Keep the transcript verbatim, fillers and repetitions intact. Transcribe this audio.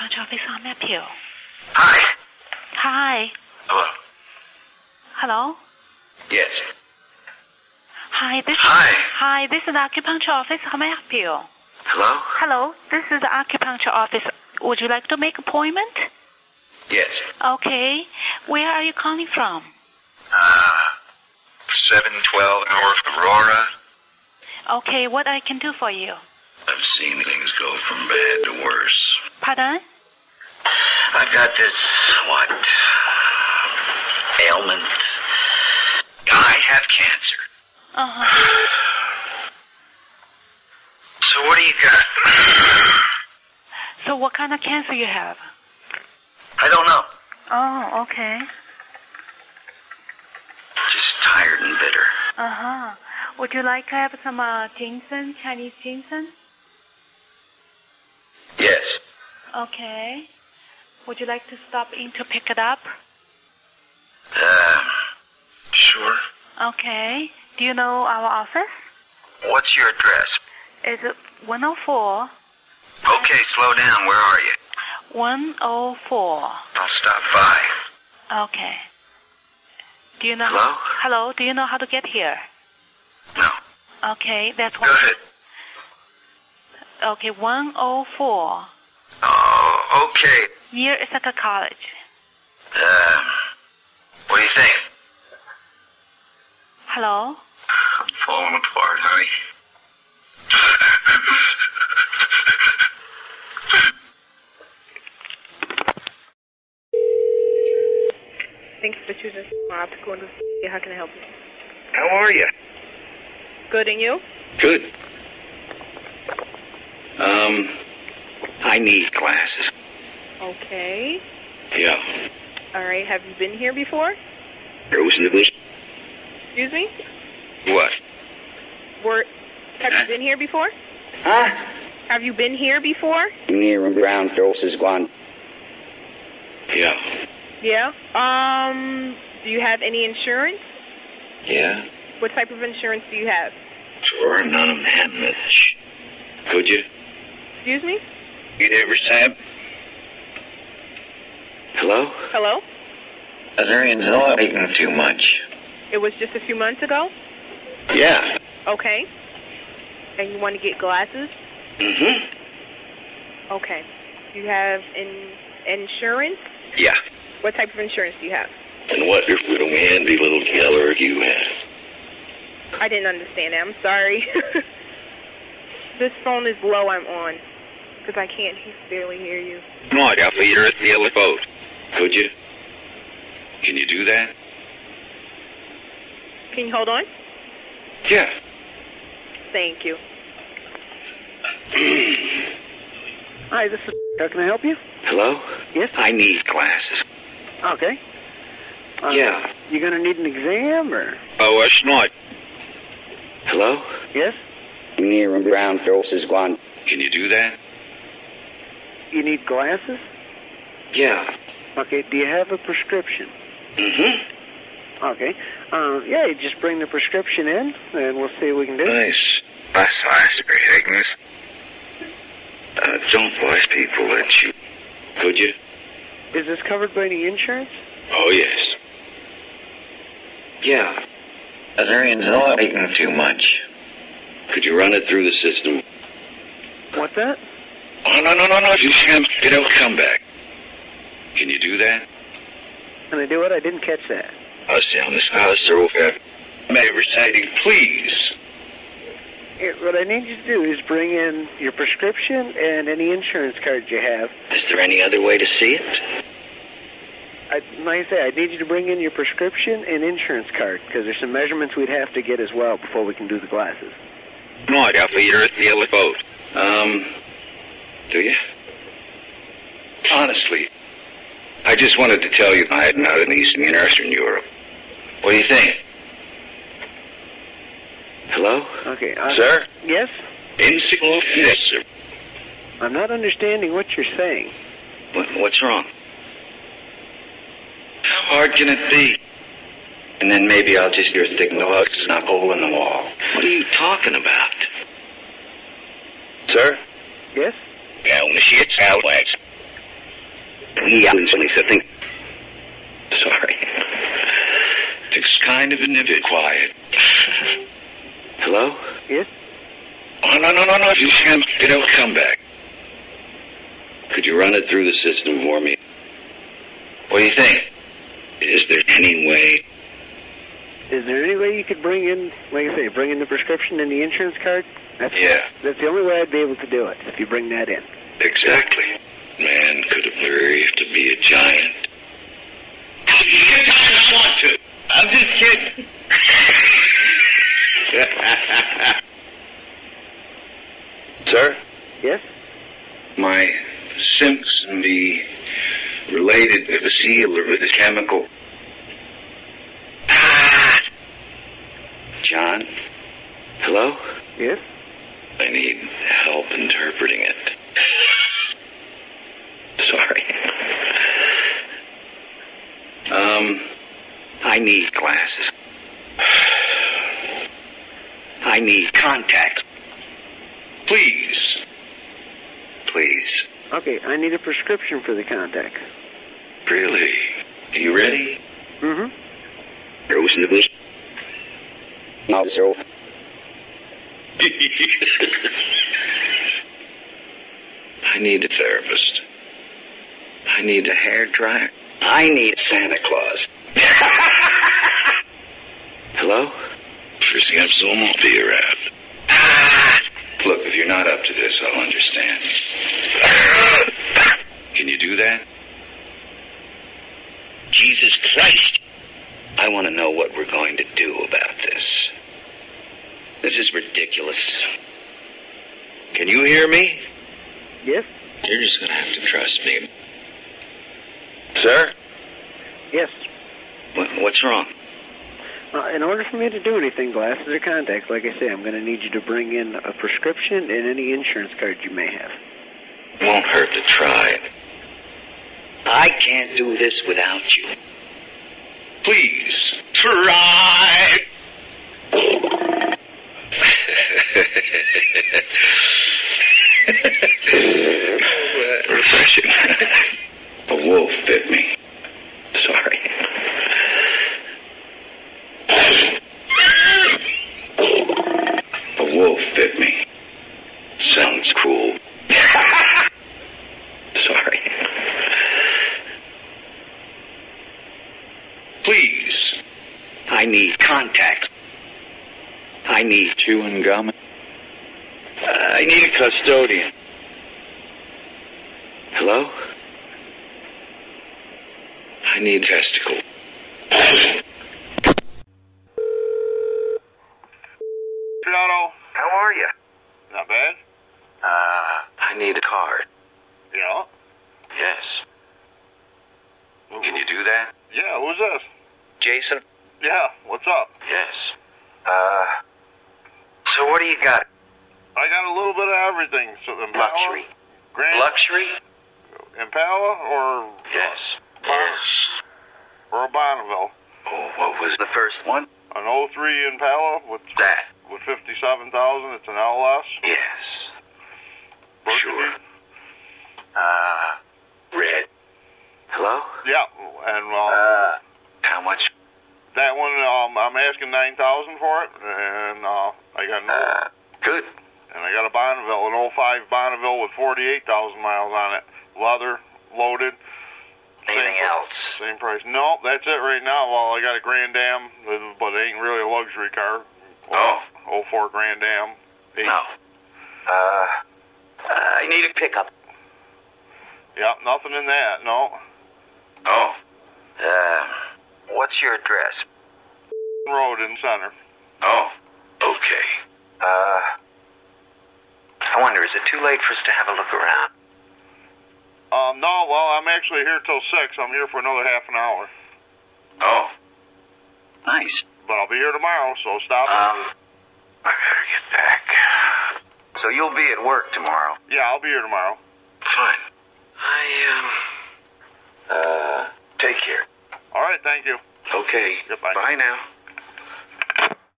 acupuncture office. How may I help you? Hi. Hi. Hello. Hello? Yes. Hi, this Hi. Hi, this is the acupuncture office. How may I help you? Hello? Hello, this is the acupuncture office. Would you like to make appointment? Yes. Okay. Where are you calling from? Uh, seven twelve North Aurora. Okay, what I can do for you? I've seen things go from bad to worse. Pardon? I've got this, what, ailment. I have cancer. Uh-huh. So what do you got? So what kind of cancer you have? I don't know. Oh, okay. Just tired and bitter. Uh-huh. Would you like to have some uh, ginseng, Chinese ginseng? Yes. Okay. Would you like to stop in to pick it up? Um, sure. Okay. Do you know our office? What's your address? Is it one oh four? Okay, slow down. Where are you? one oh four. I'll stop by. Okay. Do you know? Hello? Hello. Do you know how to get here? No. Okay, that's Go one. ahead. Okay, one oh four. Oh, okay. Near Ithaca College. Um, what do you think? Hello. I'm falling apart, honey. Thanks for choosing Optical Industry. How can I help you? How are you? Good, and you? Good. Um, I need glasses. Okay. Yeah. All right. Have you been here before? Rose Nicholas. Excuse me? What? Were, have you been here before? Huh? Have you been here before? Near Brown Forces One. Yeah. Yeah. Um, do you have any insurance? Yeah? What type of insurance do you have? Sure, I'm not a man, Mitch. Could you? Excuse me? You ever Sam? Hello? Hello? Are there not eating too much? It was just a few months ago? Yeah. Okay. And you want to get glasses? Mm-hmm. Okay. You have in, insurance? Yeah. What type of insurance do you have? And what little handy little color you have? I didn't understand that. I'm sorry. This phone is low I'm on. Because I can't barely hear you. Right, I'll feed her at the other boat. Could you? Can you do that? Can you hold on? Yeah. Thank you. Hi, this is... How can I help you? Hello? Yes? I need glasses. Okay. Uh, Yeah. You going to need an exam, or...? Oh, it's not. Hello? Yes? Near Brown Forces One. Can you do that? You need glasses? Yeah. Okay, do you have a prescription? Mm-hmm. Okay. Uh, yeah, you just bring the prescription in, and we'll see what we can do. Nice. That's nice, Great Agnes. Uh, don't blast people that you... Could you? Is this covered by any insurance? Oh, yes. Yeah. Are there not eating too much? Could you run it through the system? What's that? Oh, no, no, no, no. You can't. It'll come back. Can you do that? Can I do it? I didn't catch that. I sound this house thoroughfare. May reciting, please. Here, what I need you to do is bring in your prescription and any insurance card you have. Is there any other way to see it? I, like I say, I need you to bring in your prescription and insurance card, because there's some measurements we'd have to get as well before we can do the glasses. Right, I'll feed her at the other boat. Um, do you? Honestly, I just wanted to tell you I hadn't out in Eastern and Eastern Europe. What do you think? Hello? Okay. Uh, Sir? Yes? Insignificant, yes, sir. I'm not understanding what you're saying. What, what's wrong? How hard can it be? And then maybe I'll just hear thick knocks, knock a hole in the wall. What are you talking about? Sir? Yes? Yeah, when the shit's out, wax. Yeah, I think. Sorry. It's kind of a bit quiet. Hello? Yes? Oh, no, no, no, no. You can't. You don't come back. Could you run it through the system for me? What do you think? Is there any way? Is there any way you could bring in, like I say, bring in the prescription and the insurance card? That's, Yeah. That's the only way I'd be able to do it, if you bring that in. Exactly. Man could have believed to be a giant. I don't want to. I'm just kidding. Sir? Yes? My Simpson be related to the seal or the chemical. Ah! John? Hello? Yes? I need help interpreting it. Sorry. Um, I need glasses. I need contacts. Please. Please. Okay, I need a prescription for the contacts. Really? Are you ready? Mm-hmm. Rose in the bush. Not so. I need a therapist. I need a hair dryer. I need Santa Claus. Hello? First up, so won't be around. Look, if you're not up to this, I'll understand. Can you do that? Jesus Christ! I want to know what we're going to do about this. This is ridiculous. Can you hear me? Yes? You're just going to have to trust me. Sir? Yes. What, what's wrong? Uh, in order for me to do anything, glasses or contacts, like I say, I'm going to need you to bring in a prescription and any insurance card you may have. Won't hurt to try. I can't do this without you. Please, try. Refreshing. A wolf bit me. Sorry. A wolf bit me. Sounds cruel. Sorry. Please. I need contact. I need chewing gum. Uh, I need a custodian. Hello? I need testicle. Otto. How are you? Not bad. Uh, I need a card. Yeah? Yes. Can you do that? Yeah, who's this? Jason? Yeah, what's up? Yes. Uh, so what do you got? I got a little bit of everything. So Impala, Luxury. Grand, Luxury? Impala or... Yes. Yes. Or a Bonneville. Oh, what was the first one? An oh three Impala with... That. With fifty-seven thousand, it's an L S. Yes. Burgundy. Sure. Uh, red. Hello? Yeah, and uh, Uh, how much? that one, um, I'm asking nine thousand for it, and uh, I got no, Uh, good. and I got a Bonneville, an oh five Bonneville with forty-eight thousand miles on it, leather, loaded. Anything Same- else? Same price. No, that's it right now. Well, I got a Grand Am, but it ain't really a luxury car. Oh. oh four Grand Am. Eight. No. Uh, I need a pickup. Yeah, nothing in that. No. Oh. Uh, what's your address? Road in center. Oh. Okay. Uh, I wonder, is it too late for us to have a look around? Um, no. Well, I'm actually here till six. I'm here for another half an hour. Oh. Nice. But I'll be here tomorrow, so stop. Um, I better get back. So you'll be at work tomorrow? Yeah, I'll be here tomorrow. Fine. I, um... Uh, take care. All right, thank you. Okay. Goodbye. Bye now.